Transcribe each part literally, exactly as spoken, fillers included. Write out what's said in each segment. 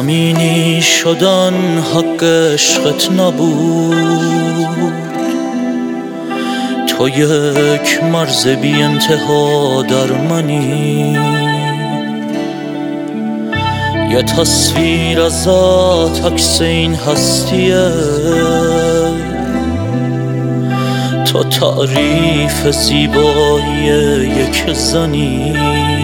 زمینی شدن حق عشقت نبود، تو یک مرز بی انتها در منی، یه تصویر ازت عکس این هستیه، تو تعریف زیبایی یک زنی،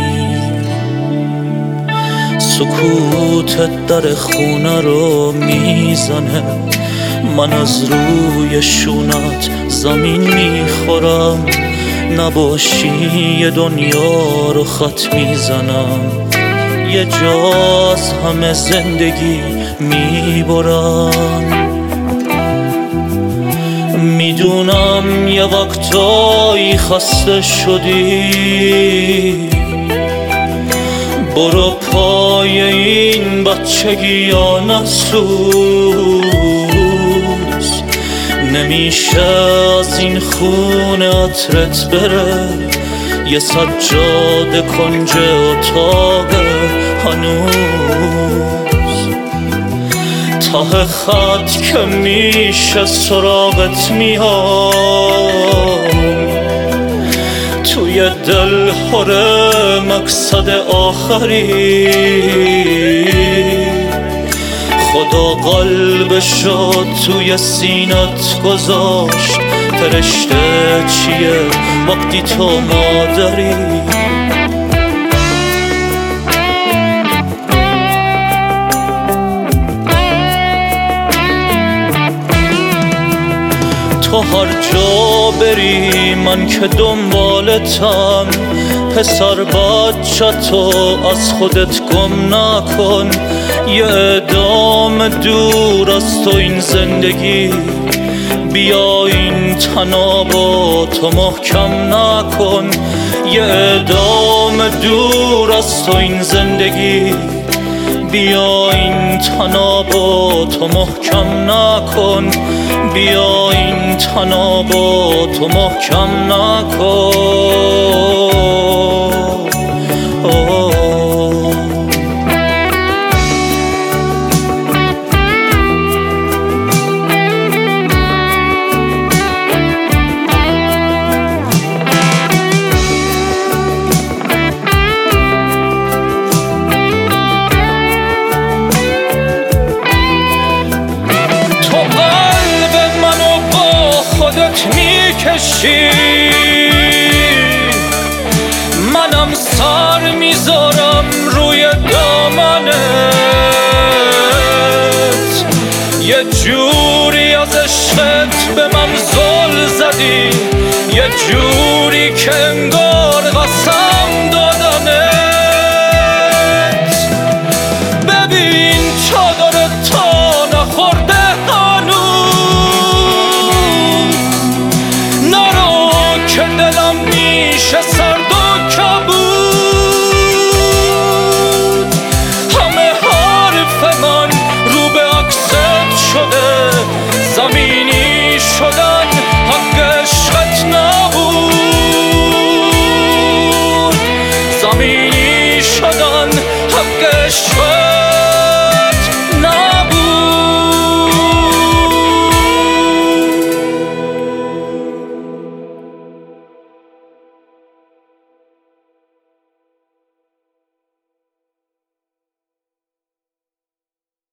سکوتت در خونه رو میزنه، من از روی شونت زمین میخورم، نباشی یه دنیا رو خط میزنم، یه جا از همه زندگی میبرم. میدونم یه وقتایی خسته شدی، برو پای این بچگی ها نسوز، نمیشه از این خونه عطرت بره، یه سجاده کنج اتاقه هنوز، ته خط که میشه سراغت میام، توی دل هره مقصد آخری، خدا قلبشو توی سینت گذاشت، فرشته چیه وقتی تو مادری. تو هر جا بری من که دنبالتم، پسر بچه تو از خودت گم نکن، یه ادام دور از تو این زندگی، بیا این تنابو محکم نکن، یه ادام دور از تو این زندگی، بیا این تنابو محکم نکن، بیا این تنابو محکم نکن. میکشی منم سر میذارم روی دامنت، یه جوری از عشقت به من زل زدی، یه جوری که انگار قسم دادنت، ببین چادرت تا نخورده دلم میشه سرد و کبود، همه حرف من رو به عکست شده، زمینی شدن حق عشقت نبود، زمینی شدن حق عشقت